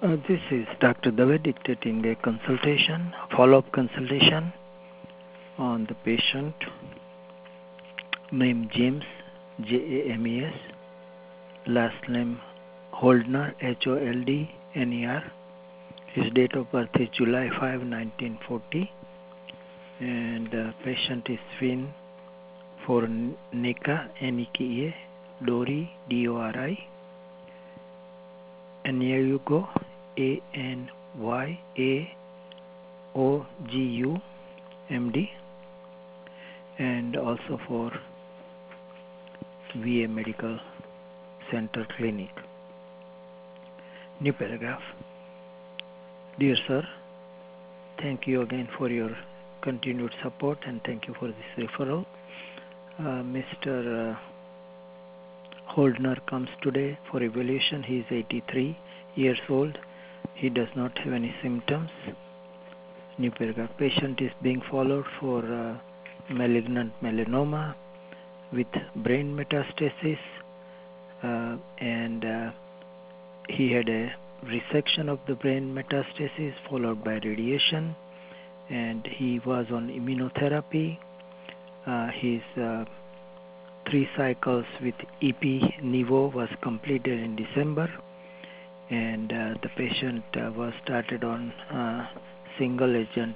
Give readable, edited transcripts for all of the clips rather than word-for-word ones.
This is Dr. Dave dictating a consultation, follow-up consultation on the patient named James, James, last name Holdner, Holdner. His date of birth is July 5, 1940, and the patient is Finn for Nika, N-E-K-A, Dori, D-O-R-I, Anyayugo, A-N-Y-A-O-G-U, M-D, and also for VA Medical Center Clinic. New paragraph. Dear sir, thank you again for your continued support and thank you for this referral. Mr. Holdner comes today for evaluation. He is 83 years old. He does not have any symptoms. New paragraph. Patient is being followed for malignant melanoma with brain metastasis, and he had a resection of the brain metastasis followed by radiation, and he was on immunotherapy. His 3 cycles with EP-Nivo was completed in December, and the patient was started on single agent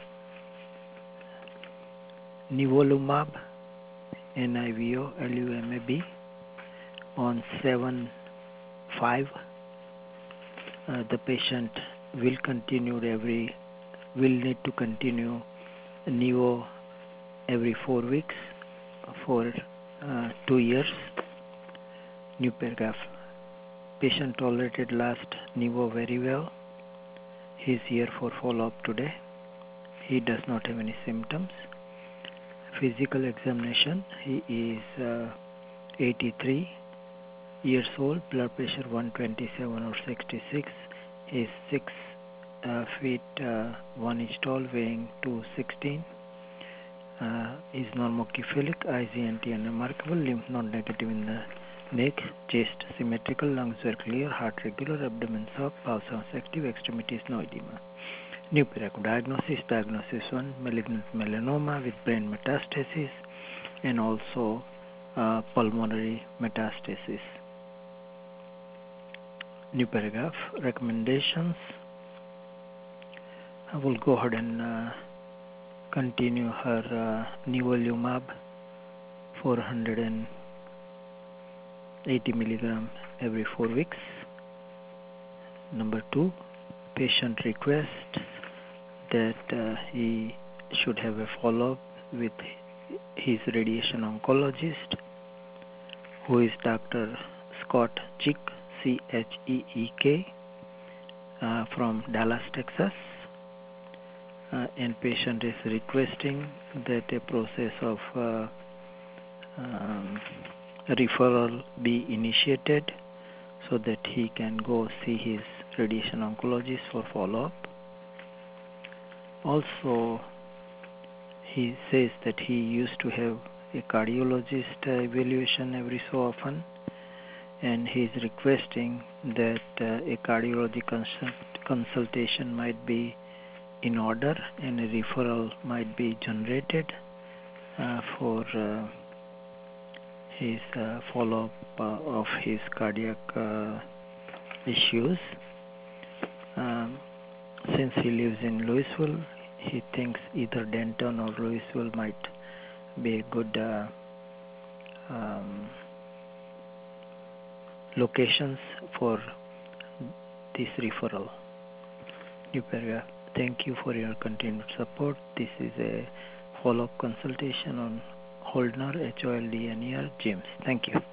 nivolumab, NIVO, LUMAB on 7/5. The patient will need to continue Nivo every 4 weeks for 2 years. New paragraph. Patient tolerated last Nivo very well. He is here for follow-up today. He does not have any symptoms. Physical examination. He is 83 years old. Blood pressure 127/66. He is 6 feet 1 inch tall, weighing 216. Is normocephalic, IgNT unremarkable, lymph node negative in the neck, chest symmetrical, lungs were clear, heart regular, abdomen soft, pulse sounds active, extremities no edema. New paragraph. Diagnosis 1, malignant melanoma with brain metastasis and also pulmonary metastasis. New paragraph. Recommendations. I will go ahead and continue her nivolumab 480 milligram every 4 weeks. Number 2, patient requests that he should have a follow-up with his radiation oncologist, who is Dr. Scott Cheek, C-H-E-E-K, from Dallas, Texas. And patient is requesting that a process of referral be initiated so that he can go see his radiation oncologist for follow-up. Also, he says that he used to have a cardiologist evaluation every so often, and he is requesting that a cardiology consultation might be in order and a referral might be generated for his follow-up of his cardiac issues. Since he lives in Louisville, he thinks either Denton or Louisville might be a good locations for this referral. New paragraph. Thank you for your continued support. This is a follow-up consultation on Holdner, Holdner, James. Thank you.